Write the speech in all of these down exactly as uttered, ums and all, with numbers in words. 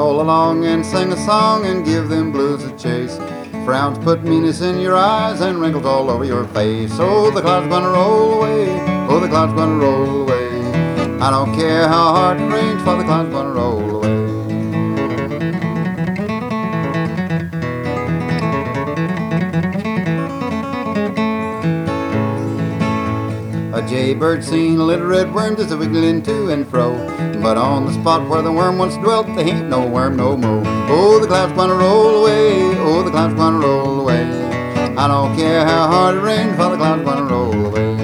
roll along and sing a song and give them blues a chase. Frowns put meanness in your eyes and wrinkles all over your face. Oh, the cloud's gonna roll away. Oh, the cloud's gonna roll away. I don't care how hard it rains, for the cloud's gonna roll away. A jaybird seen a little red worm just a wiggling to and fro, but on the spot where the worm once dwelt, there ain't no worm no more. Oh, the cloud's gonna roll away. Oh, the cloud's gonna roll away. I don't care how hard it rains, for the cloud's gonna roll away.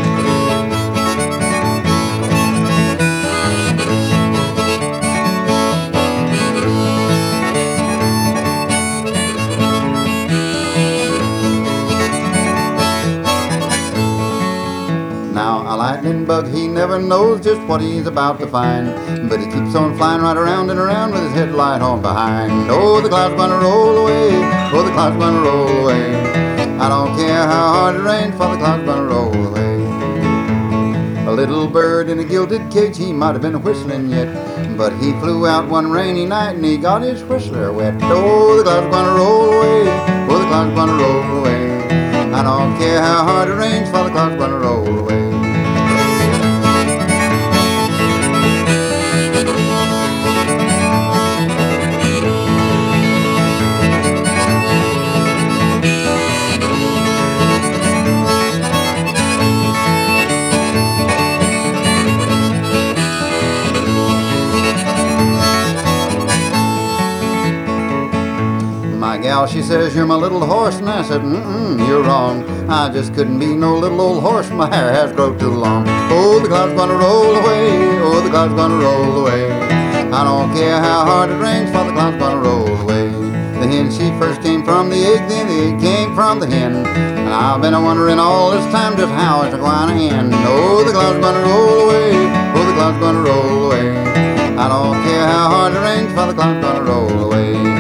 Now a lightning bug, he never knows just what he's about to find, but he keeps on flying right around and around with his headlight on behind. Oh, the cloud's gonna roll away. Oh, the cloud's gonna roll away. I don't care how hard it rains, for the cloud's gonna roll away. A little bird in a gilded cage, he might have been whistling yet, but he flew out one rainy night and he got his whistler wet. Oh, the cloud's gonna roll away. Oh, the cloud's gonna roll away. I don't care how hard it rains, for the cloud's gonna roll away. My gal, she says, you're my little horse, and I said, mm-mm, you're wrong. I just couldn't be no little old horse, my hair has grown too long. Oh, the cloud's gonna roll away. Oh, the cloud's gonna roll away. I don't care how hard it rains, for the cloud's gonna roll away. The hen, she first came from the egg, then the egg came from the hen, and I've been a-wondering all this time just how it's gonna end. Oh, the cloud's gonna roll away. Oh, the cloud's gonna roll away. I don't care how hard it rains, for the cloud's gonna roll away.